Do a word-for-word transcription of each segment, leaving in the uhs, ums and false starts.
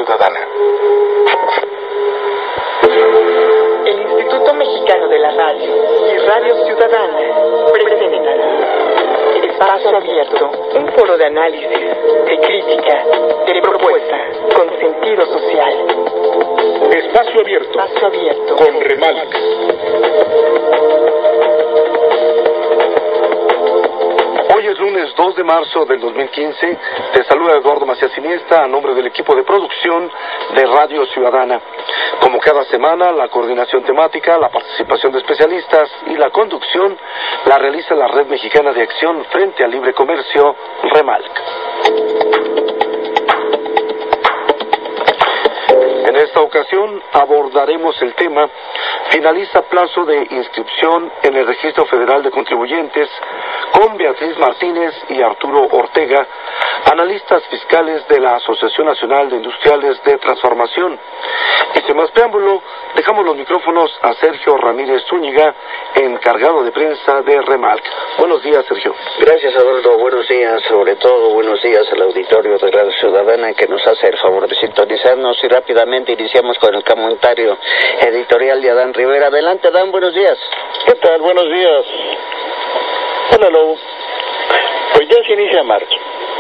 Ciudadana. El Instituto Mexicano de la Radio y Radio Ciudadana presentan Espacio Abierto, un foro de análisis, de crítica, de propuesta, con sentido social. Espacio Abierto, Espacio Abierto, con Remalc. Hoy es lunes dos de marzo del dos mil quince. Te saluda Eduardo Macías Iniesta a nombre del equipo de producción de Radio Ciudadana. Como cada semana, la coordinación temática, la participación de especialistas y la conducción la realiza la Red Mexicana de Acción Frente al Libre Comercio, Remalc. En esta ocasión abordaremos el tema: finaliza plazo de inscripción en el Registro Federal de Contribuyentes, con Beatriz Martínez y Arturo Ortega, analistas fiscales de la Asociación Nacional de Industriales de Transformación. Y sin más preámbulo, dejamos los micrófonos a Sergio Ramírez Zúñiga, encargado de prensa de Remalc. Buenos días, Sergio. Gracias, Eduardo. Buenos días, sobre todo buenos días al auditorio de Radio Ciudadana que nos hace el favor de sintonizarnos, y rápidamente iniciamos con el comentario editorial de Adán Rivera. Adelante, Adán, buenos días. ¿Qué tal? Buenos días. Hola, Lobo. Pues ya se inicia marzo.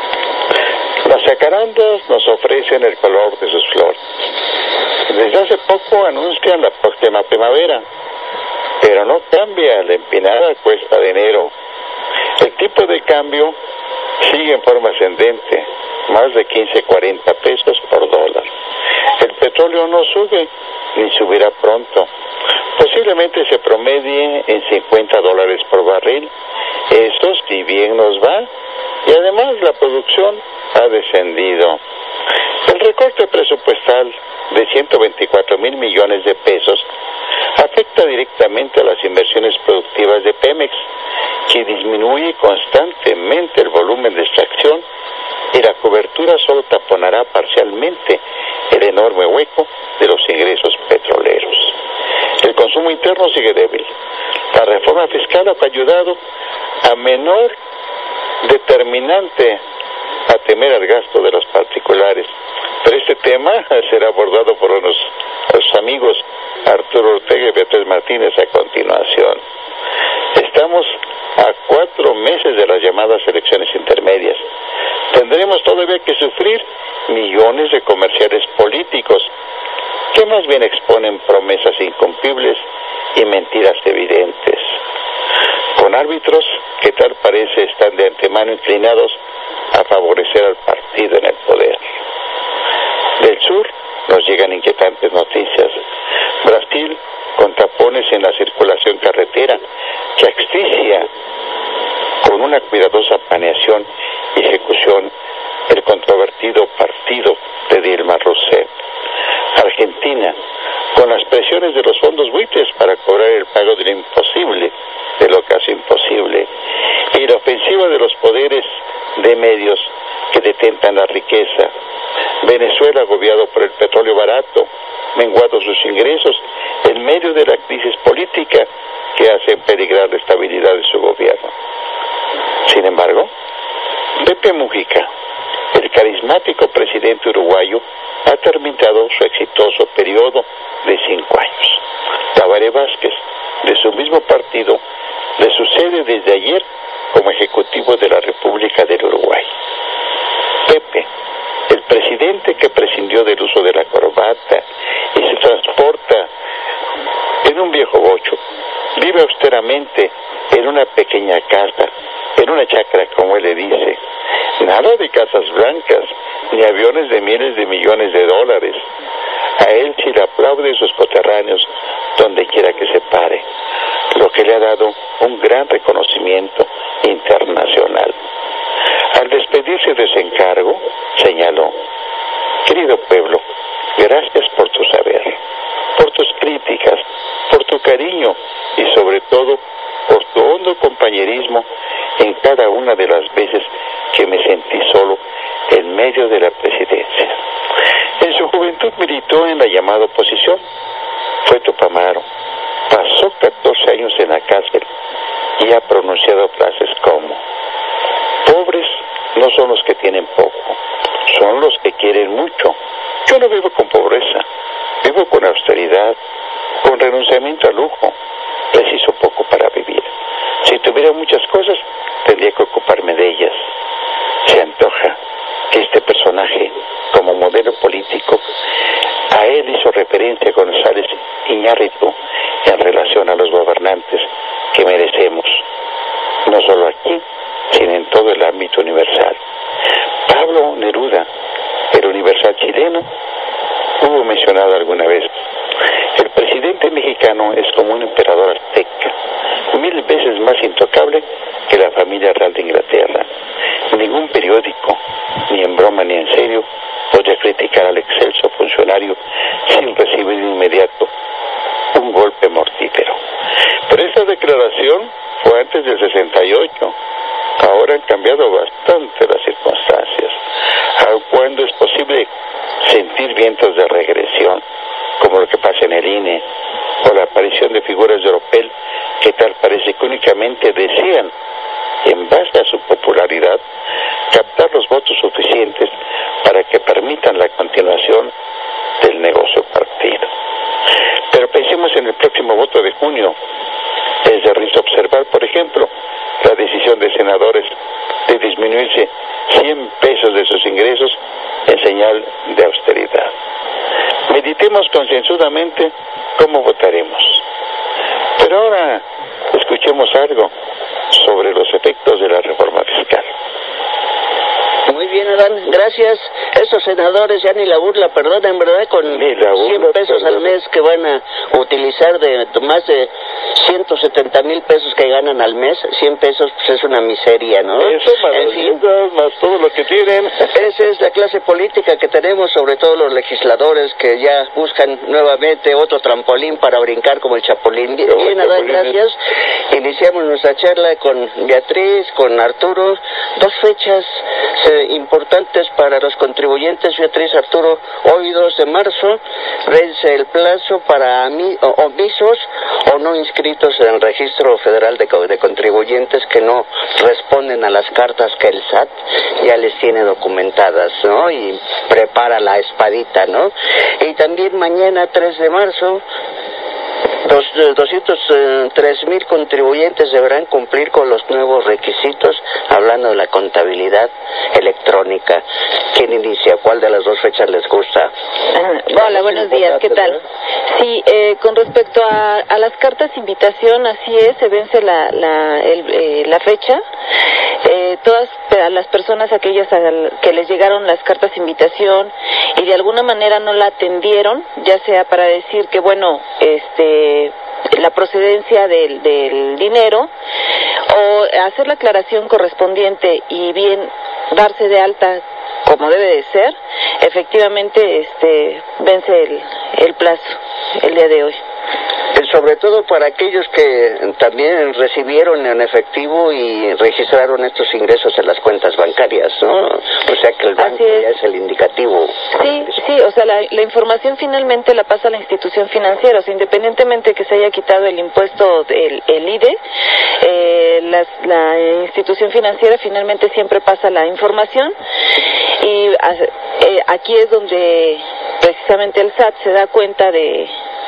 Las jacarandas nos ofrecen el color de sus flores. Desde hace poco anuncian la próxima primavera, pero no cambia la empinada cuesta de enero. El tipo de cambio sigue en forma ascendente, más de quince a cuarenta pesos por dólar. El petróleo no sube, ni subirá pronto. Posiblemente se promedie en cincuenta dólares por barril. Eso si bien nos va, y además la producción ha descendido. El recorte presupuestal de ciento veinticuatro mil millones de pesos afecta directamente a las inversiones productivas de Pemex, que disminuye constantemente el volumen de extracción, y la cobertura solo taponará parcialmente el enorme hueco de los ingresos petroleros. El consumo interno sigue débil. La reforma fiscal ha ayudado a menor determinante a temer al gasto de los particulares. Pero este tema será abordado por los, los amigos Arturo Ortega y Beatriz Martínez a continuación. Estamos a cuatro meses de las llamadas elecciones intermedias. Tendremos todavía que sufrir millones de comerciales políticos que más bien exponen promesas incumplibles y mentiras evidentes, con árbitros que tal parece están de antemano inclinados a favorecer al partido en el poder. Del sur nos llegan inquietantes noticias. Brasil, con tapones en la circulación carretera, que asfixia con una cuidadosa planeación y ejecución el controvertido partido de Dilma Rousseff. Argentina, con las presiones de los fondos buitres para cobrar el pago de lo imposible, de lo casi imposible, y la ofensiva de los poderes de medios que detentan la riqueza. Venezuela, agobiado por el petróleo barato, menguados sus ingresos en medio de la crisis política que hace peligrar la estabilidad de su gobierno. Sin embargo, Pepe Mujica, el carismático presidente uruguayo, ha terminado su exitoso periodo de cinco años. Tabaré Vázquez, de su mismo partido, le sucede desde ayer como ejecutivo de la República del Uruguay. Pepe, el presidente que prescindió del uso de la corbata y se transporta en un viejo bocho, vive austeramente en una pequeña casa, en una chacra, como él le dice. Nada de casas blancas, ni aviones de miles de millones de dólares. A él sí le aplauden sus coterráneos donde quiera que se pare, lo que le ha dado un gran reconocimiento internacional. Al despedirse de ese encargo, señaló: querido pueblo, gracias por tu saber, por tus críticas, por tu cariño y sobre todo por tu hondo compañerismo en cada una de las veces que me sentí solo en medio de la presidencia. En su juventud militó en la llamada oposición, fue Tupamaro, pasó catorce años en la cárcel y ha pronunciado frases como: pobres no son los que tienen poco, son los que quieren mucho. Yo no vivo con pobreza, vivo con austeridad, con renunciamiento al lujo. Preciso poco para vivir. Si tuviera muchas cosas, tendría que ocuparme de ellas. Se antoja que este personaje, como modelo político, a él hizo referencia González Iñárritu en relación a los gobernantes que merecemos, no solo aquí, sino en todo el ámbito universal. Pablo Neruda, el universal chileno, hubo mencionado alguna vez: el presidente mexicano es como un emperador azteca, mil veces más intocable que la familia real de Inglaterra. Ningún periódico, ni en broma ni en serio, podría criticar al excelso funcionario sin recibir de inmediato un golpe mortífero. Pero esta declaración fue antes del sesenta y ocho. Ahora han cambiado bastante las circunstancias. Aun cuando es posible sentir vientos de regresión, como lo que pasa en el I N E, o la aparición de figuras de Oropel que tal parece que únicamente desean, en base a su popularidad, captar los votos suficientes para que permitan la continuación del negocio partido. Pero pensemos en el próximo voto de junio. Es de risa observar, por ejemplo, la decisión de senadores de disminuirse cien pesos de sus ingresos en señal de austeridad. Meditemos concienzudamente cómo votaremos. Pero ahora escuchemos algo sobre los efectos de la reforma fiscal. Muy bien, Adán, gracias. Esos senadores ya ni la burla perdonan, ¿verdad? Con cien pesos al mes que van a utilizar de más de ciento setenta mil pesos que ganan al mes, cien pesos pues es una miseria, ¿no? Eso más, en fin, más todo lo que tienen. Esa es la clase política que tenemos, sobre todo los legisladores que ya buscan nuevamente otro trampolín para brincar como el Chapulín. Bien, bien Adán, gracias. Iniciamos nuestra charla con Beatriz, con Arturo. Dos fechas eh, importantes para los contribuyentes, Beatriz, Arturo. Hoy, dos de marzo, vence el plazo para ami- omisos o no inscritos en el Registro Federal de, de Contribuyentes que no responden a las cartas que el S A T ya les tiene documentadas, ¿no? Y prepara la espadita, ¿no? Y también mañana, tres de marzo, Dos, doscientos tres mil contribuyentes deberán cumplir con los nuevos requisitos, hablando de la contabilidad electrónica. ¿Quién inicia? ¿Cuál de las dos fechas les gusta? Ah, hola, buenos días, ¿qué tal? Sí, eh, con respecto a, a las cartas de invitación, así es, se vence la, la, el, eh, la fecha. Eh, todas las personas, aquellas a que les llegaron las cartas de invitación y de alguna manera no la atendieron, ya sea para decir que, bueno, este... la procedencia del, del dinero, o hacer la aclaración correspondiente y bien darse de alta como debe de ser, efectivamente este vence el, el plazo el día de hoy. Sobre todo para aquellos que también recibieron en efectivo y registraron estos ingresos en las cuentas bancarias, ¿no? O sea que el banco es. ya es el indicativo. Sí, sí, o sea, la, la información finalmente la pasa a la institución financiera, o sea, independientemente de que se haya quitado el impuesto, el, el I D E, eh, las, la institución financiera finalmente siempre pasa la información y eh, aquí es donde precisamente el S A T se da cuenta de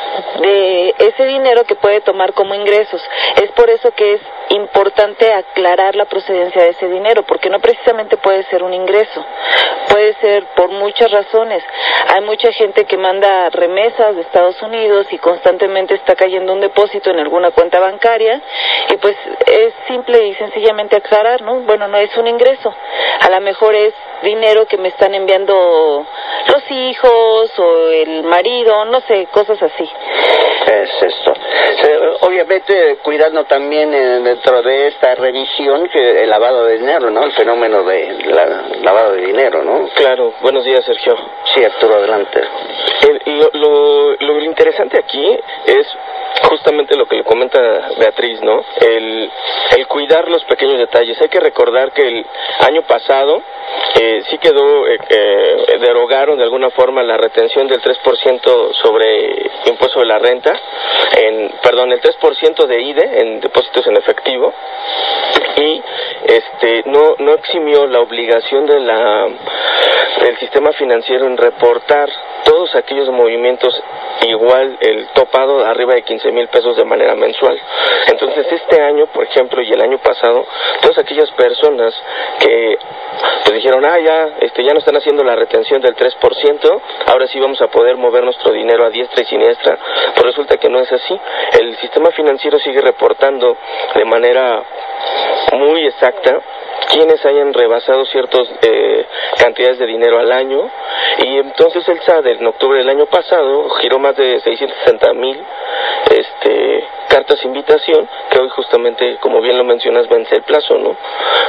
de ese dinero que puede tomar como ingresos. Es por eso que es importante aclarar la procedencia de ese dinero, porque no precisamente puede ser un ingreso, puede ser por muchas razones. Hay mucha gente que manda remesas de Estados Unidos y constantemente está cayendo un depósito en alguna cuenta bancaria y pues es simple y sencillamente aclarar, ¿no? Bueno, no es un ingreso, a lo mejor es dinero que me están enviando los hijos o el marido, no sé, cosas así. Es esto. Obviamente cuidando también eh, dentro de esta revisión que el lavado de dinero, ¿no? El fenómeno de la, lavado de dinero, ¿no? Claro. Buenos días, Sergio. Sí, Arturo, adelante. El, lo, lo, lo interesante aquí es justamente lo que le comenta Beatriz, ¿no? El, el cuidar los pequeños detalles. Hay que recordar que el año pasado eh, sí quedó, eh, eh, derogaron de alguna forma la retención del tres por ciento sobre impuesto de la renta, en, perdón, el tres por ciento de I D E en depósitos en efectivo, y este no no eximió la obligación de la del sistema financiero en reportar todos aquellos movimientos, igual el topado arriba de quince mil pesos de manera mensual. Entonces este año, por ejemplo, y el año pasado, todas aquellas personas que pues dijeron, ah, ya, este, ya no están haciendo la retención del tres por ciento, ahora sí vamos a poder mover nuestro dinero a diestra y siniestra, pues resulta que no es así. El sistema financiero sigue reportando de manera muy exacta quienes hayan rebasado ciertas eh, cantidades de dinero al año, y entonces el S A D en octubre del año pasado giró más de seiscientos sesenta mil este, cartas de invitación, que hoy justamente, como bien lo mencionas, vence el plazo, ¿no?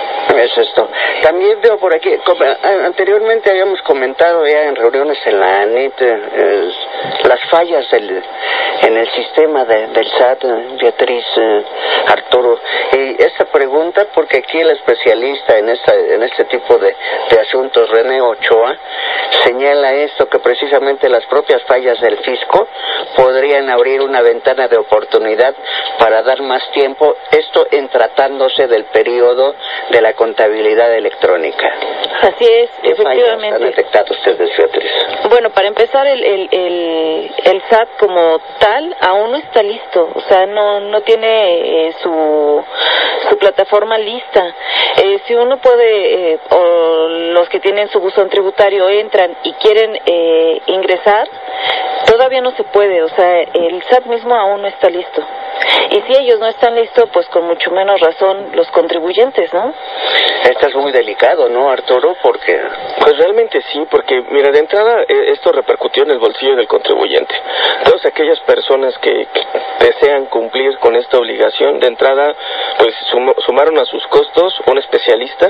Es esto. También veo por aquí, como, anteriormente habíamos comentado ya en reuniones en la A N I T, eh, las fallas del, en el sistema de, del S A T, Beatriz, eh, Arturo, y esta pregunta, porque aquí el especialista en esta, en este tipo de, de asuntos, René Ochoa, señala esto, que precisamente las propias fallas del fisco podrían abrir una ventana de oportunidad para dar más tiempo, esto en tratándose del periodo de la contabilidad electrónica. Así es, ¿Qué efectivamente. ¿Han detectado ustedes, Beatriz? Bueno, para empezar, el, el, el, el S A T como tal aún no está listo, o sea, no no tiene eh, su su plataforma lista. Eh, si uno puede, eh, o los que tienen su buzón tributario entran y quieren eh, ingresar, todavía no se puede, o sea, el S A T mismo aún no está listo. Y si ellos no están listos, pues con mucho menos razón los contribuyentes, ¿no? Esto es muy delicado, ¿no, Arturo? Porque... Pues realmente sí, porque, mira, de entrada eh, esto repercutió en el bolsillo del contribuyente. Todas aquellas personas que, que desean cumplir con esta obligación, de entrada, pues sum, sumaron a sus costos un especialista,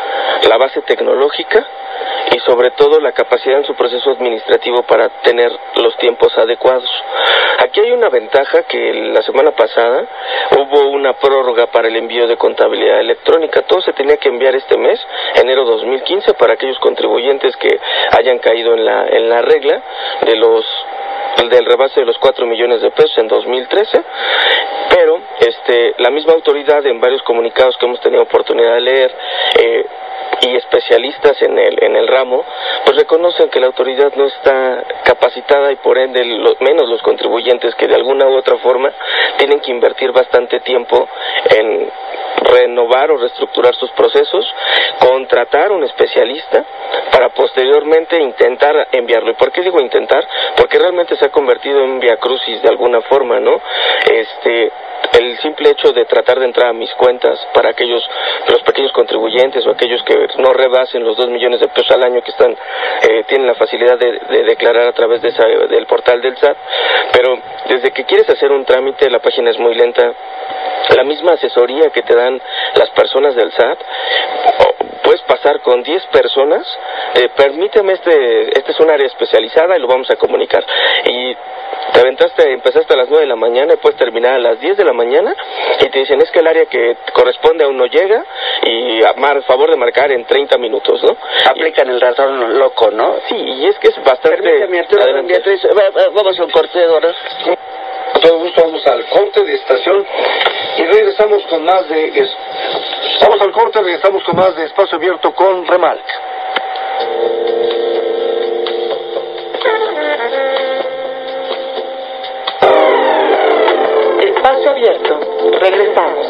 la base tecnológica y sobre todo la capacidad en su proceso administrativo para tener los tiempos adecuados. Aquí hay una ventaja, que la semana pasada hubo una prórroga para el envío de contabilidad electrónica. Todo se tenía que enviar este mes, enero dos mil quince, para aquellos contribuyentes que hayan caído en la en la regla de los del rebase de los cuatro millones de pesos en dos mil trece, pero este la misma autoridad, en varios comunicados que hemos tenido oportunidad de leer, eh, y especialistas en el en el ramo, pues reconocen que la autoridad no está capacitada, y por ende lo, menos los contribuyentes, que de alguna u otra forma tienen que invertir bastante tiempo en renovar o reestructurar sus procesos, contratar un especialista para posteriormente intentar enviarlo. ¿Y por qué digo intentar? Porque realmente se ha convertido en un viacrucis de alguna forma, ¿no? Este el simple hecho de tratar de entrar a mis cuentas para aquellos, los pequeños contribuyentes o aquellos que no rebasen los dos millones de pesos al año que están, eh, tienen la facilidad de, de declarar a través de esa, del portal del S A T, pero desde que quieres hacer un trámite la página es muy lenta. La misma asesoría que te dan las personas del S A T, puedes pasar con diez personas, eh, permíteme, este este es un área especializada y lo vamos a comunicar, y te aventaste, empezaste a las nueve de la mañana y puedes terminar a las diez de la mañana y te dicen, es que el área que corresponde aún no llega y a mar, favor de marcar en treinta minutos, ¿no? Aplican el ratón loco, ¿no? Sí, y es que es bastante... Permítame, Beatriz, vamos a un corte de horas. Con todo gusto vamos al corte de estación y regresamos con más de... Es... Vamos al corte, regresamos con más de Espacio Abierto con Remalc. Espacio Abierto. Regresamos.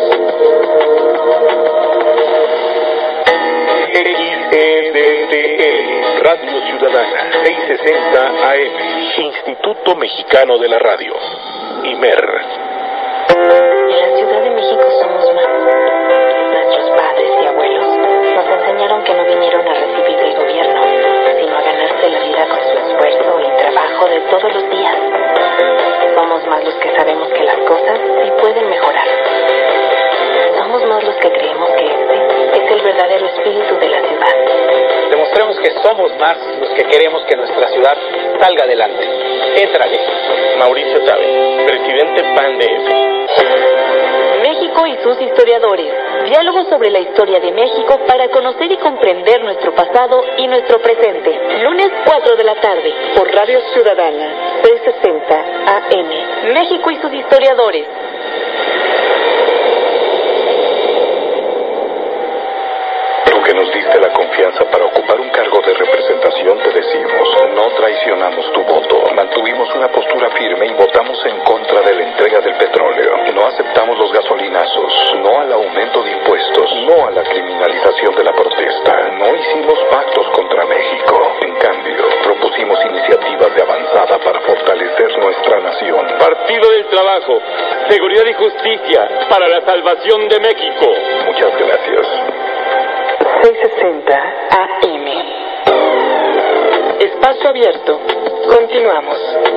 X E D T L, Radio Ciudadana, seiscientos sesenta A M, Instituto Mexicano de la Radio, I M E R. En la Ciudad de México somos más. Nuestros padres y abuelos nos enseñaron que no vinieron a recibir del gobierno, sino a ganarse la vida con su esfuerzo y trabajo de todos los días. Somos más los que sabemos que las cosas sí pueden mejorar. Somos más los que creemos que este es el verdadero espíritu de la ciudad. Demostremos que somos más los que queremos que nuestra ciudad salga adelante. Éntrale. Mauricio Tabe, presidente P A N D F. México y sus historiadores. Diálogo sobre la historia de México para conocer y comprender nuestro pasado y nuestro presente. Lunes cuatro de la tarde por Radio Ciudadana trescientos sesenta A M. México y sus historiadores. Lo que nos diste la confianza para ocupar un cargo de representación, te decimos, no traicionamos tu voto. Mantuvimos una postura firme y votamos en contra de la entrega del petróleo. No aceptamos los gasolinazos, no al aumento de impuestos, no a la criminalización de la protesta. No hicimos pactos contra México. En cambio, propusimos iniciativas de avanzada para fortalecer nuestra nación. Partido del Trabajo, Seguridad y Justicia para la salvación de México. Muchas gracias. seiscientos sesenta A M. Espacio abierto. Continuamos.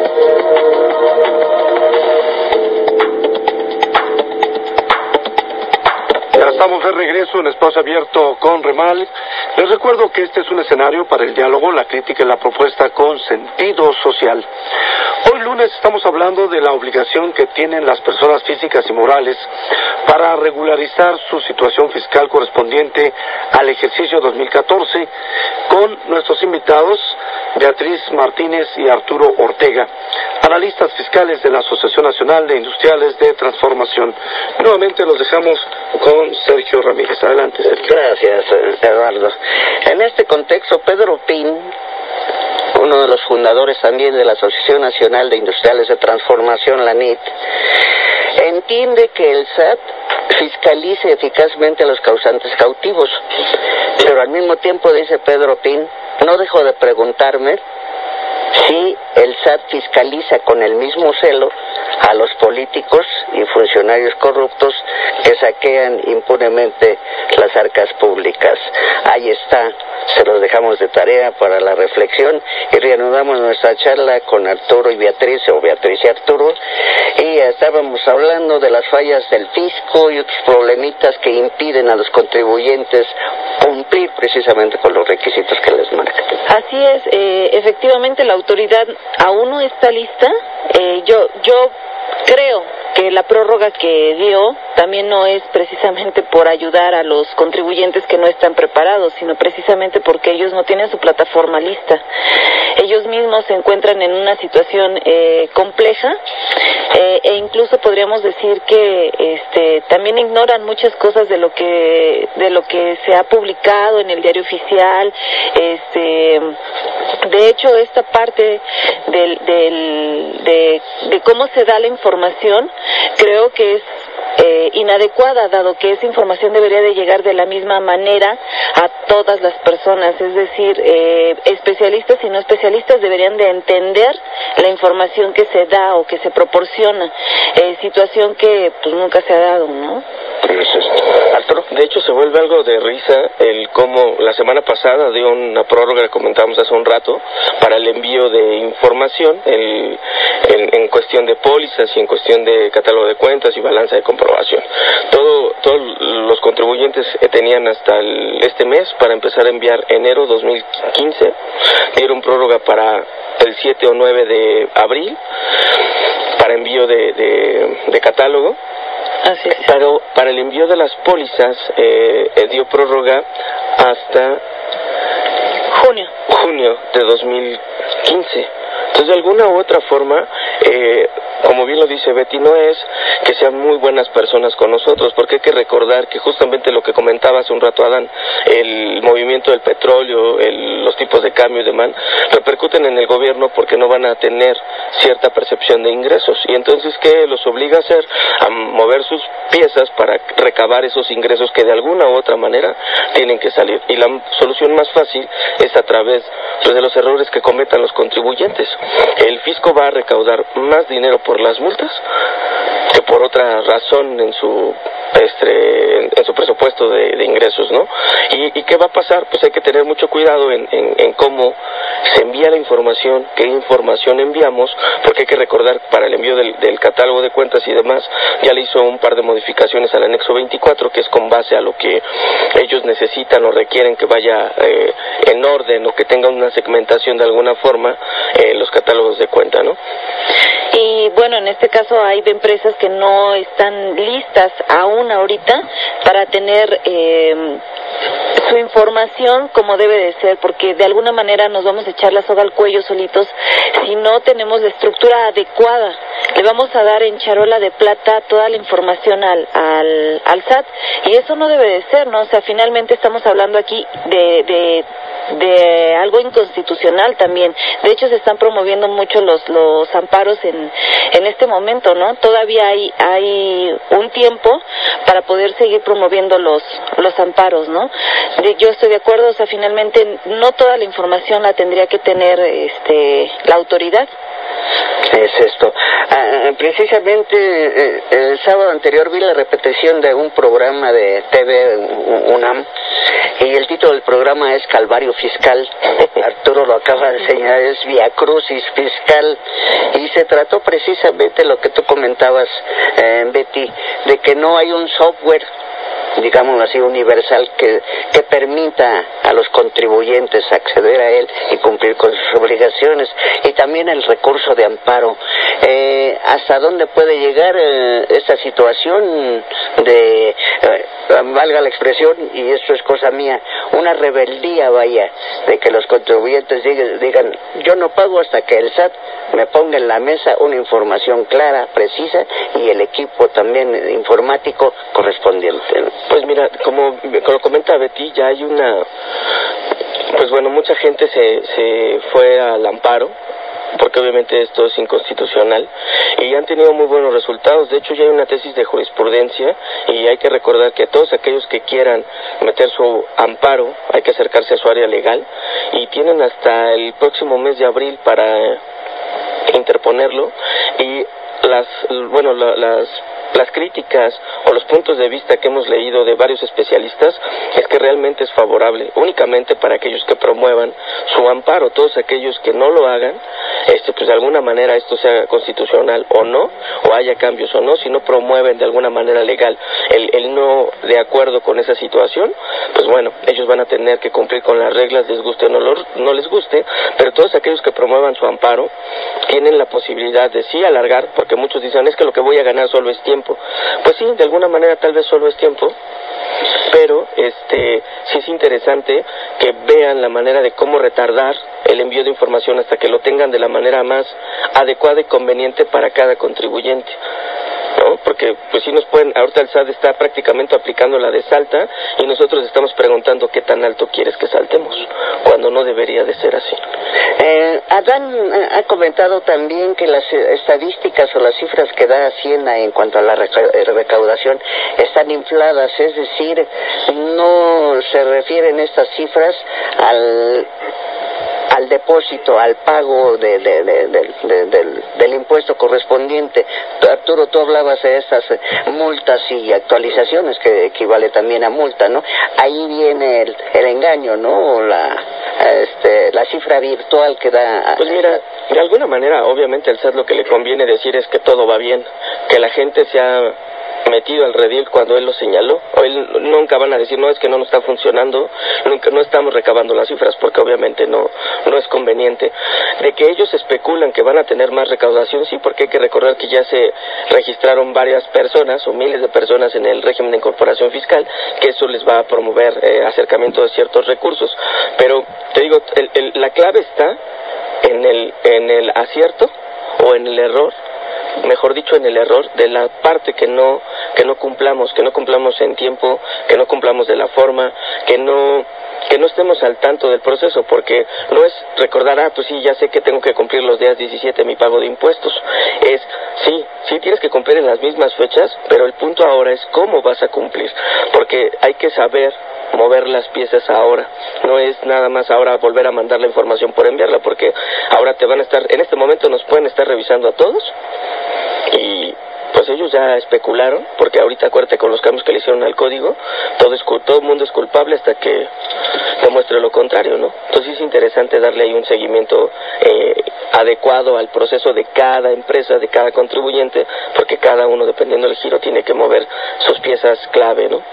Ya estamos de regreso en Espacio Abierto con Remal. Les recuerdo que este es un escenario para el diálogo, la crítica y la propuesta con sentido social. Hoy lunes estamos hablando de la obligación que tienen las personas físicas y morales para regularizar su situación fiscal correspondiente al ejercicio dos mil catorce con nuestros invitados Beatriz Martínez y Arturo Ortega, analistas fiscales de la Asociación Nacional de Industriales de Transformación. Nuevamente los dejamos con Sergio Ramírez. Adelante, Sergio. Gracias, Eduardo. En este contexto, Pedro Pin, uno de los fundadores también de la Asociación Nacional de Industriales de Transformación, la N I T, entiende que el S A T fiscalice eficazmente a los causantes cautivos, pero al mismo tiempo, dice Pedro Pin, no dejo de preguntarme si el S A T fiscaliza con el mismo celo a los políticos y funcionarios corruptos que saquean impunemente las arcas públicas. Ahí está, se los dejamos de tarea para la reflexión y reanudamos nuestra charla con Arturo y Beatriz, o Beatriz y Arturo, y estábamos hablando de las fallas del fisco y otros problemitas que impiden a los contribuyentes cumplir precisamente con los requisitos que les marcan. Así es, eh, efectivamente la autoridad aún no está lista. Eh, yo, yo creo que la prórroga que dio también no es precisamente por ayudar a los contribuyentes que no están preparados, sino precisamente porque ellos no tienen su plataforma lista. Ellos mismos se encuentran en una situación eh, compleja eh, e incluso podríamos decir que este, también ignoran muchas cosas de lo que de lo que se ha publicado en el diario oficial. Este, de hecho, esta parte del, del, de, de cómo se da la información creo que es eh, inadecuada, dado que esa información debería de llegar de la misma manera a todas las personas, es decir, eh, especialistas y no especialistas deberían de entender la información que se da o que se proporciona, eh, situación que pues nunca se ha dado, ¿no? De hecho, se vuelve algo de risa el cómo la semana pasada dio una prórroga que comentábamos hace un rato para el envío de información el, en, en cuestión de pólizas y en cuestión de catálogo de cuentas y balanza de comprobación. Todo, todos los contribuyentes tenían hasta el, este mes para empezar a enviar enero dos mil quince, dieron prórroga para el siete o nueve de abril para envío de, de, de catálogo. Así es. Pero para el envío de las pólizas eh, eh, dio prórroga hasta junio junio de dos mil quince. Entonces, de alguna u otra forma, eh, como bien lo dice Betty, no es que sean muy buenas personas con nosotros, porque hay que recordar que justamente lo que comentaba hace un rato Adán, el movimiento del petróleo, el, los tipos de cambio y demás, repercuten en el gobierno porque no van a tener cierta percepción de ingresos. Y entonces, ¿qué los obliga a hacer? A mover sus piezas para recabar esos ingresos que de alguna u otra manera tienen que salir. Y la solución más fácil es a través pues, de los errores que cometan los contribuyentes. El fisco va a recaudar más dinero por las multas que por otra razón en su este, en su presupuesto de, de ingresos, ¿no? ¿Y, ¿Y qué va a pasar? Pues hay que tener mucho cuidado en, en, en cómo se envía la información, qué información enviamos, porque hay que recordar para el envío del, del catálogo de cuentas y demás, ya le hizo un par de modificaciones al anexo veinticuatro, que es con base a lo que ellos necesitan o requieren que vaya eh, en orden o que tenga una segmentación de alguna forma eh, los catálogos de cuenta, ¿no? Y bueno, en este caso hay empresas que no están listas aún ahorita para tener eh, su información como debe de ser, porque de alguna manera nos vamos a echar la soga al cuello solitos si no tenemos la estructura adecuada le vamos a dar en charola de plata toda la información al, al, al S A T, y eso no debe de ser, ¿no? O sea, finalmente estamos hablando aquí de, de, de algo inconstitucional también. De hecho, se están promoviendo mucho los, los amparos en, en este momento, ¿no? Todavía hay, hay un tiempo para poder seguir promoviendo los, los amparos, ¿no? De, yo estoy de acuerdo, o sea, finalmente no toda la información la tendría que tener este la autoridad. Es esto. Ah, precisamente eh, el sábado anterior vi la repetición de un programa de T V UNAM y el título del programa es Calvario Fiscal. Arturo lo acaba de señalar, es Via Crucis Fiscal, y se trató precisamente lo que tú comentabas, eh, Betty, de que no hay un software, digámoslo así, universal que, que permita a los contribuyentes acceder a él y cumplir con sus obligaciones, y también el recurso de amparo. Eh, ¿Hasta dónde puede llegar eh, esta situación de, eh, valga la expresión, y esto es cosa mía, una rebeldía, vaya, de que los contribuyentes digan, digan yo no pago hasta que el S A T me ponga en la mesa una información clara, precisa, y el equipo también informático correspondiente, ¿no? Pues mira, como, como comenta Betty, ya hay una, pues bueno, mucha gente se, se fue al amparo, porque obviamente esto es inconstitucional, y han tenido muy buenos resultados. De hecho, ya hay una tesis de jurisprudencia, y hay que recordar que todos aquellos que quieran meter su amparo, hay que acercarse a su área legal, y tienen hasta el próximo mes de abril para interponerlo. Y las, bueno, la, las las críticas o los puntos de vista que hemos leído de varios especialistas es que realmente es favorable únicamente para aquellos que promuevan su amparo. Todos aquellos que no lo hagan, este, pues de alguna manera esto sea constitucional o no, o haya cambios o no, si no promueven de alguna manera legal el, el no de acuerdo con esa situación, pues bueno, ellos van a tener que cumplir con las reglas, les guste o no, lo, no les guste. Pero todos aquellos que promuevan su amparo tienen la posibilidad de sí alargar, porque muchos dicen, es que lo que voy a ganar solo es tiempo. Pues sí, de alguna manera tal vez solo es tiempo, pero este sí es interesante que vean la manera de cómo retardar el envío de información hasta que lo tengan de la manera más adecuada y conveniente para cada contribuyente, ¿no? Porque pues sí nos pueden, ahorita el S A T está prácticamente aplicando la de salta, y nosotros estamos preguntando qué tan alto quieres que saltemos, cuando no debería de ser así. Eh, Adán ha comentado también que las estadísticas o las cifras que da Hacienda en cuanto a la recaudación están infladas, es decir, no se refieren estas cifras al al depósito, al pago de, de, de, de, de, del, del impuesto correspondiente. Arturo, tú hablabas de estas multas y actualizaciones, que equivale también a multa, ¿no? Ahí viene el, el engaño, ¿no? La, este, la cifra virtual que da... Pues mira, de alguna manera, obviamente al S A T lo que le conviene decir es que todo va bien, que la gente se ha metido al redil cuando él lo señaló. O él nunca van a decir, no, es que no nos está funcionando, nunca no estamos recabando las cifras, porque obviamente no no es conveniente. De que ellos especulan que van a tener más recaudación, sí, porque hay que recordar que ya se registraron varias personas o miles de personas en el régimen de incorporación fiscal, que eso les va a promover eh, acercamiento de ciertos recursos. Pero te digo, el, el, la clave está en el en el acierto o en el error, mejor dicho, en el error de la parte que no que no cumplamos, que no cumplamos en tiempo, que no cumplamos de la forma, que no que no estemos al tanto del proceso, porque no es recordar, ah, pues sí, ya sé que tengo que cumplir los días diecisiete mi pago de impuestos. Es, sí, sí tienes que cumplir en las mismas fechas, pero el punto ahora es cómo vas a cumplir, porque hay que saber mover las piezas ahora. No es nada más ahora volver a mandar la información por enviarla, porque ahora te van a estar, en este momento nos pueden estar revisando a todos, y pues ellos ya especularon, porque ahorita acuérdate con los cambios que le hicieron al código, todo es, todo el mundo es culpable hasta que demuestre lo contrario, ¿no? Entonces es interesante darle ahí un seguimiento eh, adecuado al proceso de cada empresa, de cada contribuyente, porque cada uno, dependiendo del giro, tiene que mover sus piezas clave, ¿no?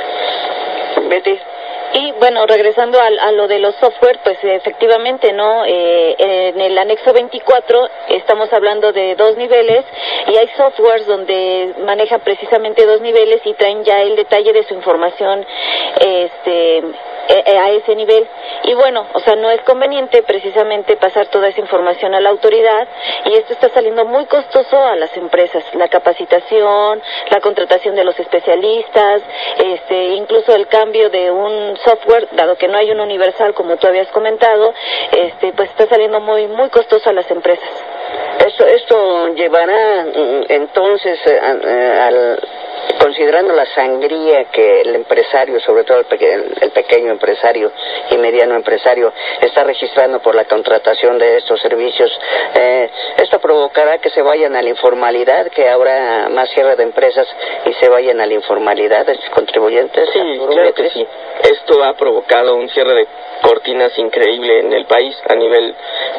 Betty. Y bueno, regresando a, a lo de los software, pues efectivamente, ¿no? Eh, en el anexo veinticuatro estamos hablando de dos niveles, y hay softwares donde manejan precisamente dos niveles y traen ya el detalle de su información este a ese nivel. Y bueno, o sea, no es conveniente precisamente pasar toda esa información a la autoridad, y esto está saliendo muy costoso a las empresas, la capacitación, la contratación de los especialistas, este, incluso el cambio de un software, dado que no hay un universal como tú habías comentado, este, pues está saliendo muy muy costoso a las empresas. Esto, esto llevará entonces al, considerando la sangría que el empresario, sobre todo el, peque, el pequeño empresario y mediano empresario, está registrando por la contratación de estos servicios, eh, esto provocará que se vayan a la informalidad, que habrá más cierre de empresas y se vayan a la informalidad estos contribuyentes. Sí, claro que sí. Esto ha provocado un cierre de cortinas increíble en el país a nivel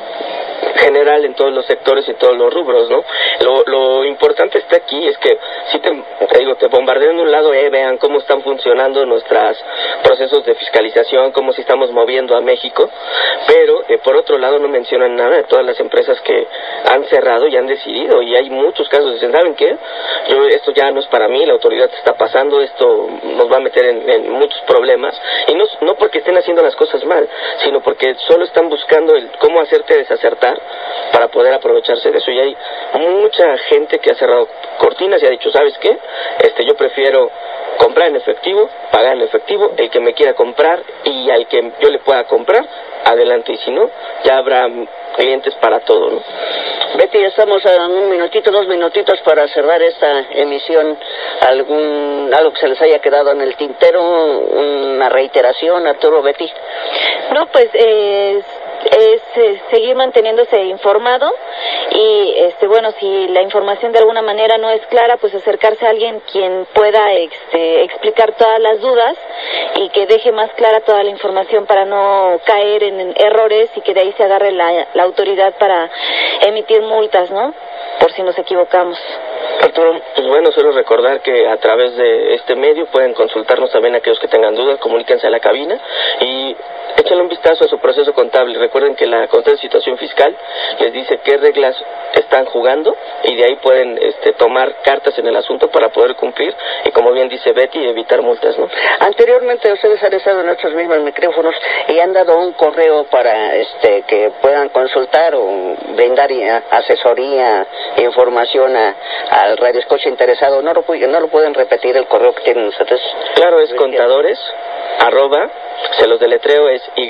general, en todos los sectores y todos los rubros, ¿no? Lo, lo importante está aquí es que si te, te digo, te bombardean de un lado, eh, vean cómo están funcionando nuestros procesos de fiscalización, cómo se estamos moviendo a México, pero eh, por otro lado no mencionan nada de todas las empresas que han cerrado y han decidido, y hay muchos casos. Dicen, ¿saben qué? Yo, esto ya no es para mí, la autoridad está pasando, esto nos va a meter en, en muchos problemas, y no, no porque estén haciendo las cosas mal, sino porque solo están buscando el cómo hacerte desacertar para poder aprovecharse de eso. Y hay mucha gente que ha cerrado cortinas y ha dicho, ¿sabes qué? Este, yo prefiero comprar en efectivo, pagar en efectivo, el que me quiera comprar y al que yo le pueda comprar, adelante, y si no, ya habrá clientes para todo, ¿no? Betty, estamos a un minutito, dos minutitos para cerrar esta emisión. ¿Algún algo que se les haya quedado en el tintero? ¿Una reiteración, Arturo, Betty? No, pues eh, es eh, seguir manteniéndose informado, y este bueno, si la información de alguna manera no es clara, pues acercarse a alguien quien pueda este, explicar todas las dudas y que deje más clara toda la información para no caer en, en errores, y que de ahí se agarre la, la autoridad para emitir multas, ¿no? Por si nos equivocamos. Arturo, pues bueno, solo recordar que a través de este medio pueden consultarnos también aquellos que tengan dudas, comuníquense a la cabina y échenle un vistazo a su proceso contable. Recuerden que la constancia de situación fiscal les dice qué reglas están jugando, y de ahí pueden este, tomar cartas en el asunto para poder cumplir y, como bien dice Betty, evitar multas, ¿no? Anteriormente ustedes han estado en nuestros mismos micrófonos y han dado un correo para este que puedan consultar o brindar asesoría, información a, al radioescucha interesado. ¿No lo, no lo pueden repetir el correo que tienen ustedes? Claro, es contadores, arroba, se los deletreo, es Y,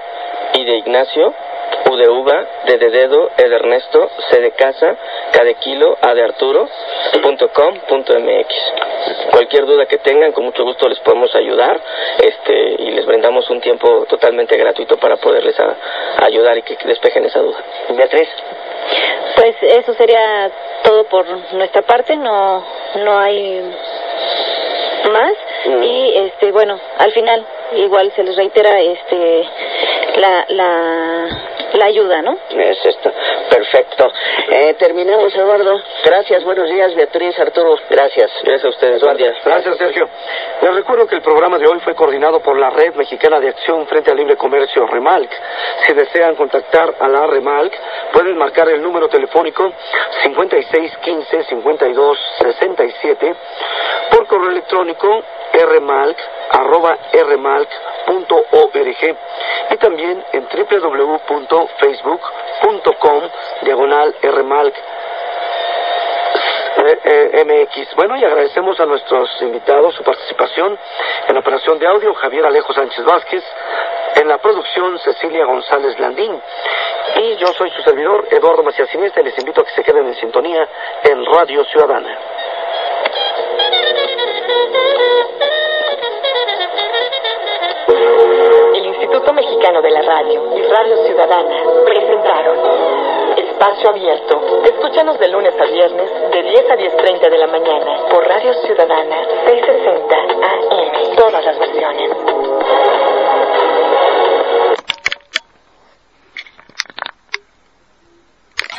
I de Ignacio, U de uva, D de dedo, E de Ernesto, C de casa, K de kilo, A de Arturo, punto com, punto mx. Cualquier duda que tengan, con mucho gusto les podemos ayudar, este, y les brindamos un tiempo totalmente gratuito para poderles a, a ayudar y que despejen esa duda. Beatriz. Pues eso sería todo por nuestra parte, no no hay más. Mm. Y este bueno, al final igual se les reitera este la la la ayuda, ¿no? Es esto. Perfecto. Eh, terminamos, Eduardo. Gracias, buenos días, Beatriz, Arturo. Gracias. Gracias a ustedes. Buen día. Gracias, Sergio. Les recuerdo que el programa de hoy fue coordinado por la Red Mexicana de Acción Frente al Libre Comercio, REMALC. Si desean contactar a la REMALC, pueden marcar el número telefónico cincuenta y seis quince cincuenta y dos sesenta y siete, por correo electrónico rmalc arroba rmalc punto org, y también en doble u doble u doble u punto facebook punto com diagonal rmalc M X. Bueno, y agradecemos a nuestros invitados su participación en la operación de audio, Javier Alejo Sánchez Vázquez, en la producción Cecilia González Landín, y yo soy su servidor Eduardo Macías Iniesta, y les invito a que se queden en sintonía en Radio Ciudadana. El Instituto Mexicano de la Radio y Radio Ciudadana presentaron Espacio Abierto. Escúchanos de lunes a viernes de diez a diez treinta de la mañana por Radio Ciudadana seiscientos sesenta A M. Todas las versiones.